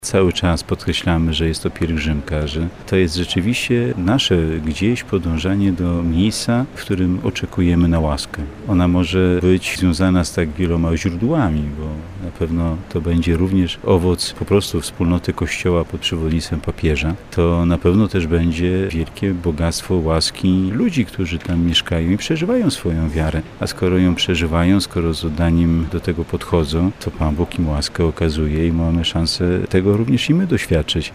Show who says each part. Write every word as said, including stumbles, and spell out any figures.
Speaker 1: Cały czas podkreślamy, że jest to pielgrzymka, że to jest rzeczywiście nasze gdzieś podążanie do miejsca, w którym oczekujemy na łaskę. Ona może być związana z tak wieloma źródłami, bo na pewno to będzie również owoc po prostu wspólnoty Kościoła pod przewodnictwem papieża. To na pewno też będzie wielkie bogactwo łaski ludzi, którzy tam mieszkają i przeżywają swoją wiarę. A skoro ją przeżywają, skoro z oddaniem do tego podchodzą, to Pan Bóg im łaskę okazuje i mamy szansę tego również i my doświadczyć.